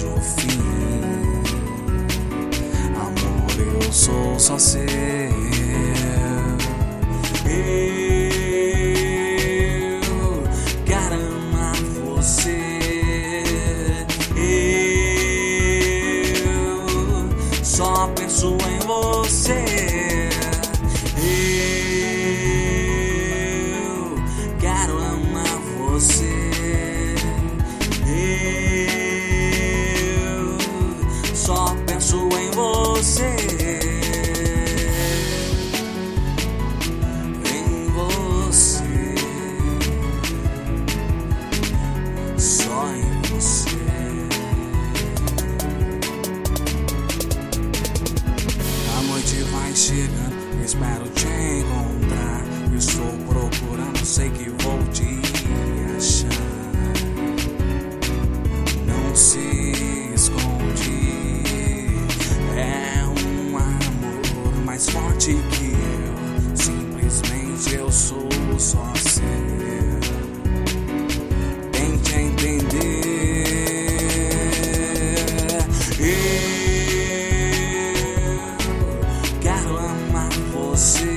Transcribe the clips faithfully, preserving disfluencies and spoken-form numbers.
o fim. Amor, eu sou só seu. Eu quero amar você. Eu só penso em você. Eu quero amar você. Eu só penso em você. Em você. Só em você. A noite vai chegando, eu espero te encontrar. Eu estou procurando, sei que vou te achar. Não se esconde, é um amor mais forte que eu. Simplesmente eu sou só seu. Tente entender. Eu quero amar você.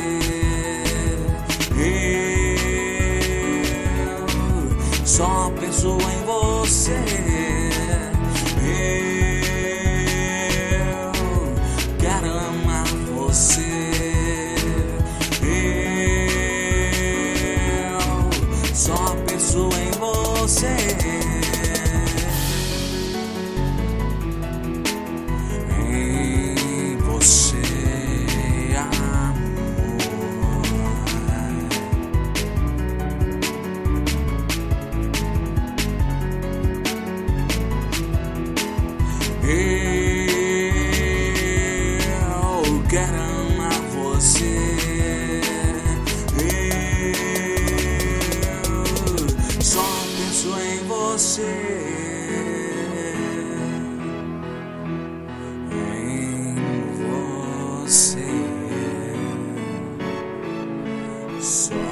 Eu só penso em você. Eu quero amar você. Eu só penso em você. Em você, amor. Eu quero amar você. Eu só penso em você. Em você. Só